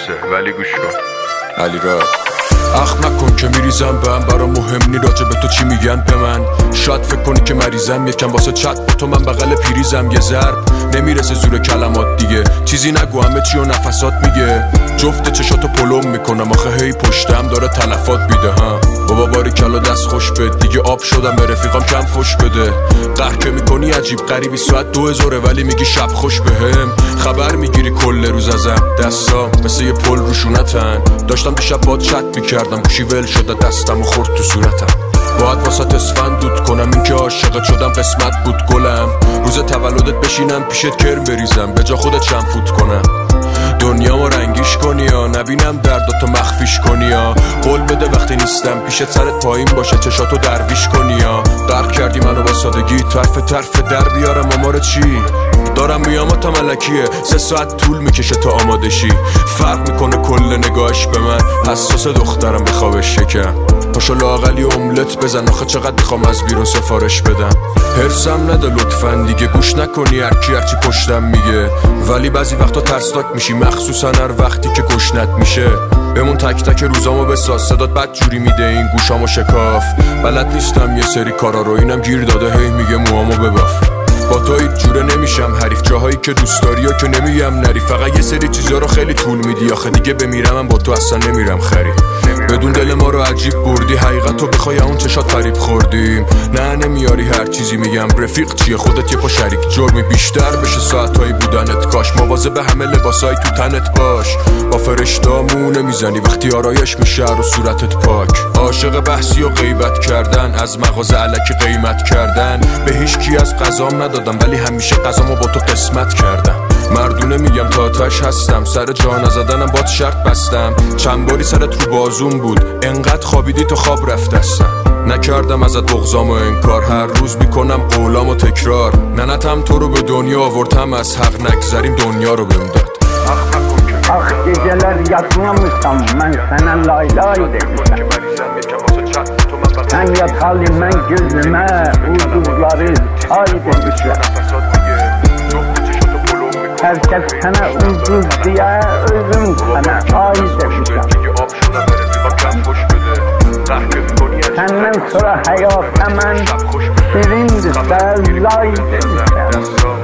لوسه ولی گوش کن. علی را اخ نکن که میریزم به هم، برام مهم نی راجع به تو چی میگن به من. شاید فکر کنی که مریضم، یکم واسه چت با تو من بغل پریزم. یه ضرب نمیرسه زور کلمات دیگه، چیزی نگو همه چی و نفسات میگه. جفت چشاتو پلم میکنم آخه هی پشتم داره تلفات بیده. ها بابا باریکلا دست خوش بد، دیگه آب شدم به رفیقام کم فش بده. قهر که میکنی عجیب غریبی، ساعت 2000 ولی میگی شب خوش بهم. خبر میگیری کل روز ازم، دستام مثل یه پل روشونتن. داشتم دیشب باد چت میکردم، گوشی ول شده دستم و خورد تو صورتم. باید واسه اسفند دود کنم، این که عاشقت شدم قسمت بود گلم. روز تولدت بشینم پیشت کرم بریزم، به جا خودت چند فوت کنم. دنیامو رنگیش کنی یا نبینم درداتو مخفیش کنی یا قول بده وقتی نیستم پیشت سرت پایین باشه چشاتو درویش کنی یا غرق کردی منو با سادگی، طرف در بیارم آمار چی؟ دارم میام تا ملکیه 3 ساعت طول میکشه تا آماده شی. فرق میکنه کل نگاهش به من، حساس دخترم به خوابش شکم. پاشو لااقلی املت بزن، آخه چقدر میخوام از بیرون سفارش بدم. هرسم نده لطفا دیگه، گوش نکنی هرچی پشتم میگه. ولی بعضی وقتا ترسناک میشی، مخصوصا هر وقتی که گشنت میشه. بمون تک تک روزامو بساز، صدات بد جوری میده این گوشامو شکاف. بلد نیستم یه سری کارا رو، اینم گیر داده هی میگه موامو بباف. با تو هیچ جوره نمیشم حریف، جاهایی که دوست داری و که نمیگم نری. فقط یه سری چیزا رو خیلی طول میدی، آخه دیگه بمیرم من با تو اصلا نمیرم خری. بدون دل ما رو عجیب بردی، حقیقتو بخوای اون چشات فریب خوردیم. نه نمیاری هر چیزی میگم، رفیق چیه خودت یه پا شریک جرمی بیشتر بشه ساعتایی بودنت. کاش مواظب همه لباسای تو تنت باش، با فرشتامو نمیزنی وقتی آرایش میشه رو صورتت پاک. عاشق بحثی و غیبت کردن، از مغازه الکی قیمت کردن. به هیچ کی از غذام ندادم ولی همیشه غذامو با تو قسمت کردم. مردونه میگم تا آتش هستم، سر جا نزدنم باد شرط بستم. چند باری سرت رو بازون بود، انقدر خوابیدی تو خواب رفتستم. نکردم ازت بغضام و انکار، هر روز میکنم قولام و تکرار. ننتم تو رو به دنیا آوردم، از حق نگذریم دنیا رو بهم داد. آخ geceler yatmamışsam ben sana lay lay demişim. Sen yatalı ben gözüme ulduzları ay demişim. Herkes sana ulduz diye özüm sana ay demişim. Senden sonra hayat hemen şirindir, lay demişim.